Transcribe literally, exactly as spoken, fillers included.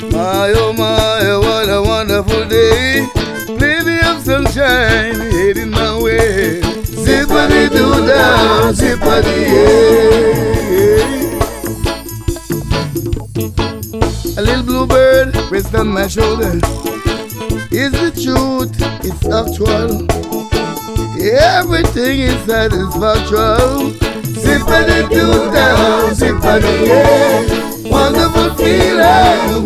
My oh my, what a wonderful day. Plenty of sunshine heading my way. Zippity doo dah, zippity yeah. A little bluebird rests on my shoulder. Is the truth, it's actual. Everything is satisfactory. Zippity doo dah, zippity yeah. Wonderful feeling.